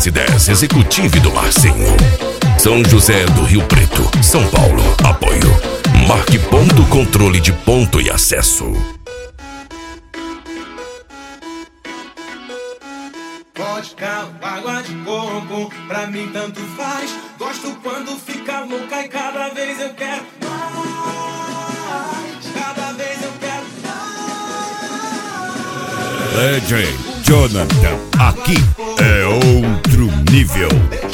ideias, executivo do Marcinho. São José do Rio Preto, São Paulo. Apoio. Marque Ponto Controle de Ponto e Acesso. Vodka, água de coco, pra mim tanto faz. Gosto quando fica louca e cada vez eu quero mais. Cada vez eu quero mais. Legend Jonathan, aqui é outro nível.